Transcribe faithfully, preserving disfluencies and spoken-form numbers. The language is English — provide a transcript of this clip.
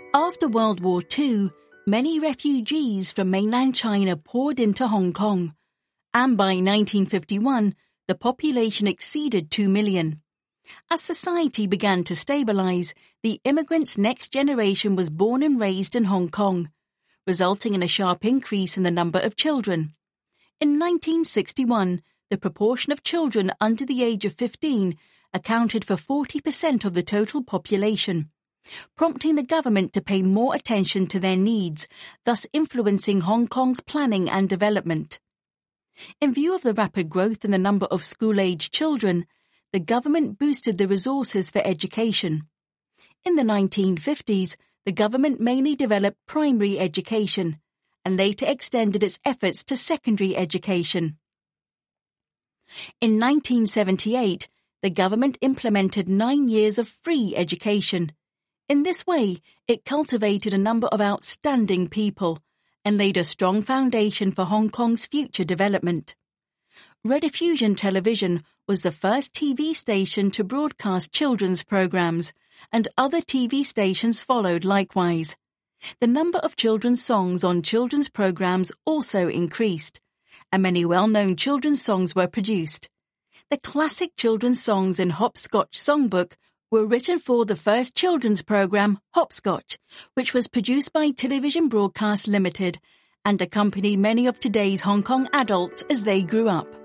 After World War Two, many refugees from mainland China poured into Hong Kong, and by nineteen fifty-one, the population exceeded two million. As society began to stabilize, the immigrants' next generation was born and raised in Hong Kong, resulting in a sharp increase in the number of children. In nineteen sixty-one, the proportion of children under the age of fifteen accounted for forty percent of the total population, prompting the government to pay more attention to their needs, thus influencing Hong Kong's planning and development. In view of the rapid growth in the number of school-age children, the government boosted the resources for education. In the nineteen fifties, the government mainly developed primary education and later extended its efforts to secondary education. In nineteen seventy-eight, the government implemented nine years of free education. In this way, it cultivated a number of outstanding people and laid a strong foundation for Hong Kong's future development. Rediffusion Television was the first T V station to broadcast children's programs, and other T V stations followed likewise. The number of children's songs on children's programs also increased, and many well-known children's songs were produced. The classic children's songs in Hopscotch Songbook were written for the first children's program, Hopscotch, which was produced by Television Broadcast Limited and accompanied many of today's Hong Kong adults as they grew up.